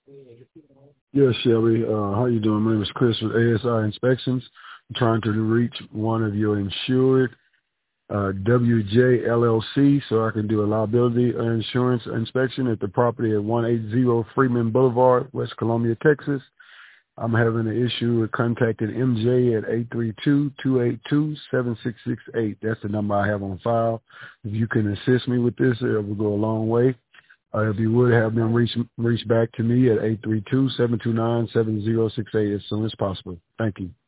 Yes, Shelby. How you doing? My name is Chris with ASI Inspections. I'm trying to reach one of your insured, WJ LLC, so I can do a liability insurance inspection at the property at 180 Freeman Boulevard, West Columbia, Texas. I'm having an issue with contacting MJ at 832-282-7668. That's the number I have on file. If you can assist me with this, it will go a long way. If you would have them reach back to me at 832-729-7068 as soon as possible. Thank you.